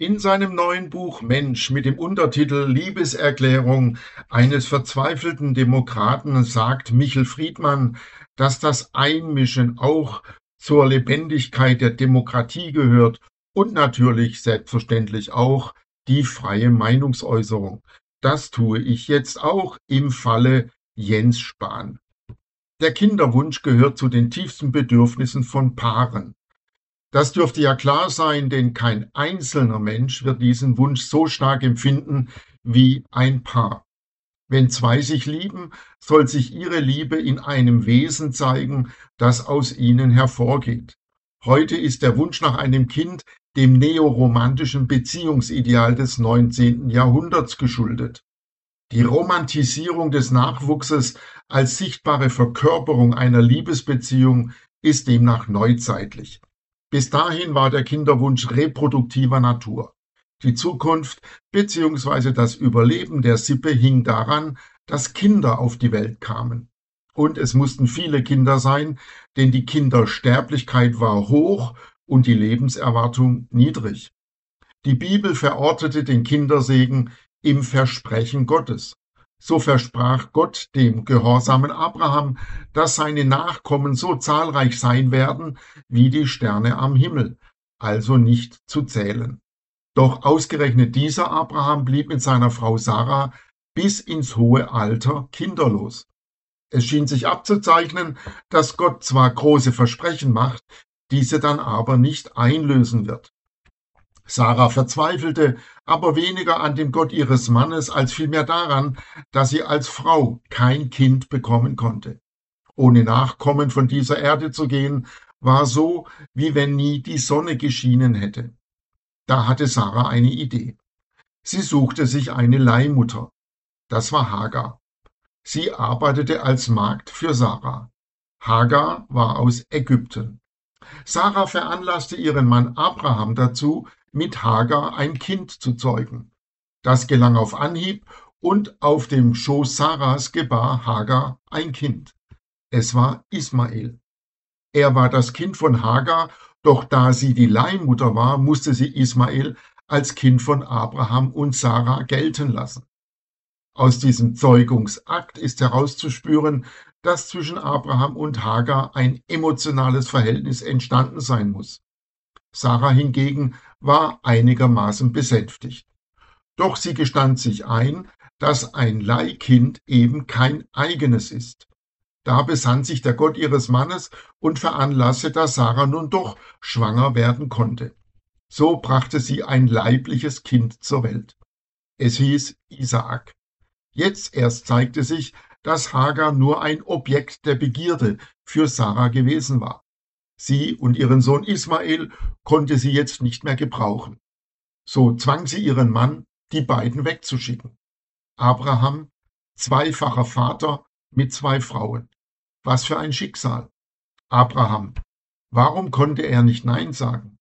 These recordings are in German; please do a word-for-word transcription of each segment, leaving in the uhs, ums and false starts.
In seinem neuen Buch Mensch mit dem Untertitel Liebeserklärung eines verzweifelten Demokraten sagt Michel Friedmann, dass das Einmischen auch zur Lebendigkeit der Demokratie gehört und natürlich selbstverständlich auch die freie Meinungsäußerung. Das tue ich jetzt auch im Falle Jens Spahn. Der Kinderwunsch gehört zu den tiefsten Bedürfnissen von Paaren. Das dürfte ja klar sein, denn kein einzelner Mensch wird diesen Wunsch so stark empfinden wie ein Paar. Wenn zwei sich lieben, soll sich ihre Liebe in einem Wesen zeigen, das aus ihnen hervorgeht. Heute ist der Wunsch nach einem Kind dem neoromantischen Beziehungsideal des neunzehnten Jahrhunderts geschuldet. Die Romantisierung des Nachwuchses als sichtbare Verkörperung einer Liebesbeziehung ist demnach neuzeitlich. Bis dahin war der Kinderwunsch reproduktiver Natur. Die Zukunft bzw. das Überleben der Sippe hing daran, dass Kinder auf die Welt kamen. Und es mussten viele Kinder sein, denn die Kindersterblichkeit war hoch und die Lebenserwartung niedrig. Die Bibel verortete den Kindersegen im Versprechen Gottes. So versprach Gott dem gehorsamen Abraham, dass seine Nachkommen so zahlreich sein werden wie die Sterne am Himmel, also nicht zu zählen. Doch ausgerechnet dieser Abraham blieb mit seiner Frau Sarah bis ins hohe Alter kinderlos. Es schien sich abzuzeichnen, dass Gott zwar große Versprechen macht, diese dann aber nicht einlösen wird. Sarah verzweifelte aber weniger an dem Gott ihres Mannes als vielmehr daran, dass sie als Frau kein Kind bekommen konnte. Ohne Nachkommen von dieser Erde zu gehen, war so, wie wenn nie die Sonne geschienen hätte. Da hatte Sarah eine Idee. Sie suchte sich eine Leihmutter. Das war Hagar. Sie arbeitete als Magd für Sarah. Hagar war aus Ägypten. Sarah veranlasste ihren Mann Abraham dazu, mit Hagar ein Kind zu zeugen. Das gelang auf Anhieb und auf dem Schoß Sarahs gebar Hagar ein Kind. Es war Ismael. Er war das Kind von Hagar, doch da sie die Leihmutter war, musste sie Ismael als Kind von Abraham und Sarah gelten lassen. Aus diesem Zeugungsakt ist herauszuspüren, dass zwischen Abraham und Hagar ein emotionales Verhältnis entstanden sein muss. Sarah hingegen war einigermaßen besänftigt. Doch sie gestand sich ein, dass ein Leihkind eben kein eigenes ist. Da besann sich der Gott ihres Mannes und veranlasste, dass Sarah nun doch schwanger werden konnte. So brachte sie ein leibliches Kind zur Welt. Es hieß Isaak. Jetzt erst zeigte sich, dass Hagar nur ein Objekt der Begierde für Sarah gewesen war. Sie und ihren Sohn Ismael konnte sie jetzt nicht mehr gebrauchen. So zwang sie ihren Mann, die beiden wegzuschicken. Abraham, zweifacher Vater mit zwei Frauen. Was für ein Schicksal. Abraham, warum konnte er nicht Nein sagen?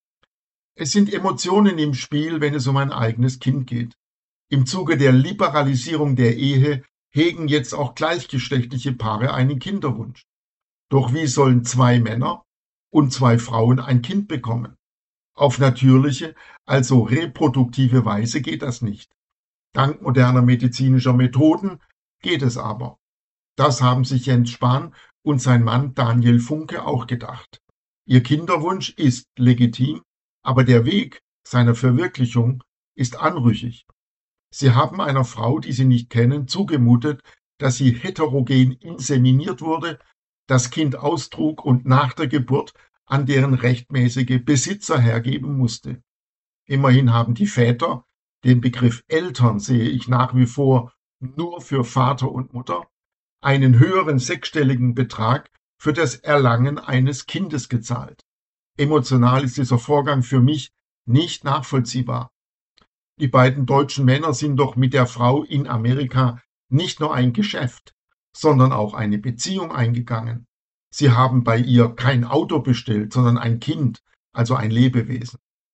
Es sind Emotionen im Spiel, wenn es um ein eigenes Kind geht. Im Zuge der Liberalisierung der Ehe hegen jetzt auch gleichgeschlechtliche Paare einen Kinderwunsch. Doch wie sollen zwei Männer und zwei Frauen ein Kind bekommen? Auf natürliche, also reproduktive Weise geht das nicht. Dank moderner medizinischer Methoden geht es aber. Das haben sich Jens Spahn und sein Mann Daniel Funke auch gedacht. Ihr Kinderwunsch ist legitim, aber der Weg seiner Verwirklichung ist anrüchig. Sie haben einer Frau, die sie nicht kennen, zugemutet, dass sie heterogen inseminiert wurde, das Kind austrug und nach der Geburt an deren rechtmäßige Besitzer hergeben musste. Immerhin haben die Väter, den Begriff Eltern sehe ich nach wie vor nur für Vater und Mutter, einen höheren sechsstelligen Betrag für das Erlangen eines Kindes gezahlt. Emotional ist dieser Vorgang für mich nicht nachvollziehbar. Die beiden deutschen Männer sind doch mit der Frau in Amerika nicht nur ein Geschäft, sondern auch eine Beziehung eingegangen. Sie haben bei ihr kein Auto bestellt, sondern ein Kind, also ein Lebewesen.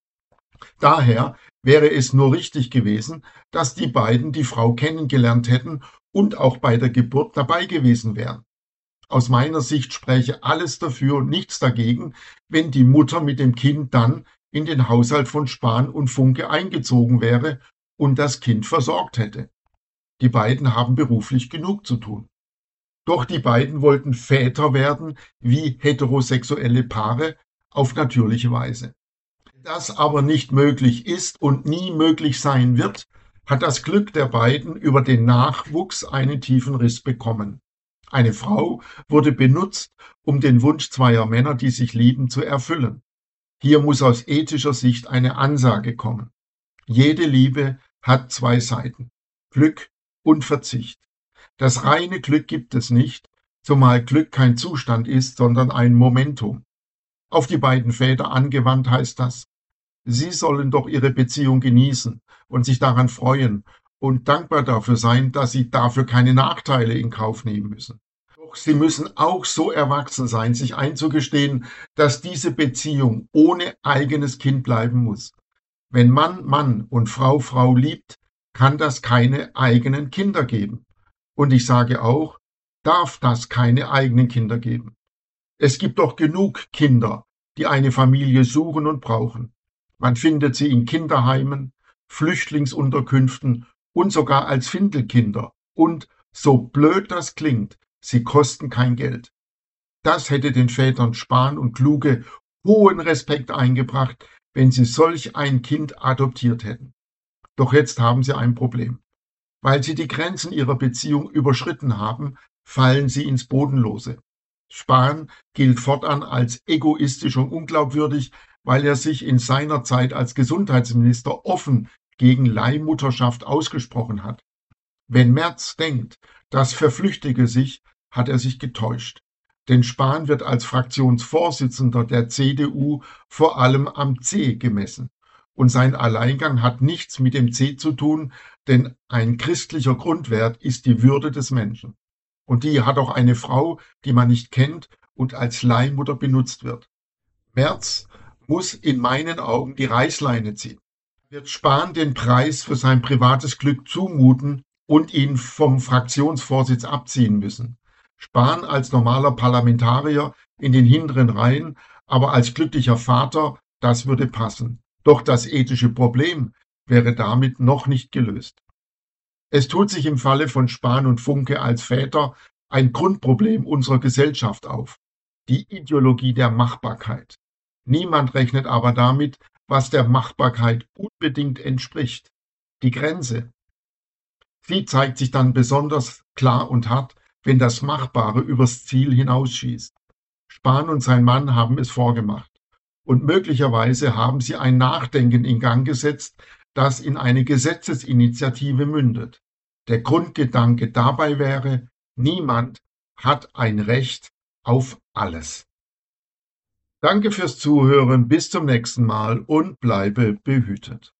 Daher wäre es nur richtig gewesen, dass die beiden die Frau kennengelernt hätten und auch bei der Geburt dabei gewesen wären. Aus meiner Sicht spräche alles dafür und nichts dagegen, wenn die Mutter mit dem Kind dann in den Haushalt von Spahn und Funke eingezogen wäre und das Kind versorgt hätte. Die beiden haben beruflich genug zu tun. Doch die beiden wollten Väter werden wie heterosexuelle Paare auf natürliche Weise. Das aber nicht möglich ist und nie möglich sein wird, hat das Glück der beiden über den Nachwuchs einen tiefen Riss bekommen. Eine Frau wurde benutzt, um den Wunsch zweier Männer, die sich lieben, zu erfüllen. Hier muss aus ethischer Sicht eine Ansage kommen. Jede Liebe hat zwei Seiten: Glück und Verzicht. Das reine Glück gibt es nicht, zumal Glück kein Zustand ist, sondern ein Momentum. Auf die beiden Väter angewandt heißt das: Sie sollen doch ihre Beziehung genießen und sich daran freuen und dankbar dafür sein, dass sie dafür keine Nachteile in Kauf nehmen müssen. Doch sie müssen auch so erwachsen sein, sich einzugestehen, dass diese Beziehung ohne eigenes Kind bleiben muss. Wenn Mann Mann und Frau Frau liebt, kann das keine eigenen Kinder geben. Und ich sage auch, darf das keine eigenen Kinder geben. Es gibt doch genug Kinder, die eine Familie suchen und brauchen. Man findet sie in Kinderheimen, Flüchtlingsunterkünften und sogar als Findelkinder. Und, so blöd das klingt, sie kosten kein Geld. Das hätte den Vätern Spahn und Kluge hohen Respekt eingebracht, wenn sie solch ein Kind adoptiert hätten. Doch jetzt haben sie ein Problem. Weil sie die Grenzen ihrer Beziehung überschritten haben, fallen sie ins Bodenlose. Spahn gilt fortan als egoistisch und unglaubwürdig, weil er sich in seiner Zeit als Gesundheitsminister offen gegen Leihmutterschaft ausgesprochen hat. Wenn Merz denkt, das verflüchtige sich, hat er sich getäuscht. Denn Spahn wird als Fraktionsvorsitzender der C D U vor allem am C gemessen. Und sein Alleingang hat nichts mit dem C zu tun, denn ein christlicher Grundwert ist die Würde des Menschen. Und die hat auch eine Frau, die man nicht kennt und als Leihmutter benutzt wird. Merz muss in meinen Augen die Reißleine ziehen. Wird Spahn den Preis für sein privates Glück zumuten und ihn vom Fraktionsvorsitz abziehen müssen. Spahn als normaler Parlamentarier in den hinteren Reihen, aber als glücklicher Vater, das würde passen. Doch das ethische Problem wäre damit noch nicht gelöst. Es tut sich im Falle von Spahn und Funke als Väter ein Grundproblem unserer Gesellschaft auf: die Ideologie der Machbarkeit. Niemand rechnet aber damit, was der Machbarkeit unbedingt entspricht: die Grenze. Sie zeigt sich dann besonders klar und hart, wenn das Machbare übers Ziel hinausschießt. Spahn und sein Mann haben es vorgemacht. Und möglicherweise haben sie ein Nachdenken in Gang gesetzt, das in eine Gesetzesinitiative mündet. Der Grundgedanke dabei wäre: Niemand hat ein Recht auf alles. Danke fürs Zuhören, bis zum nächsten Mal und bleibe behütet.